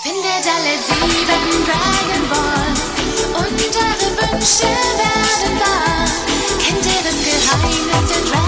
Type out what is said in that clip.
Findet alle 7 Dragon Balls und eure Wünsche werden wahr. Kennt ihr das Geheimnis der Dragon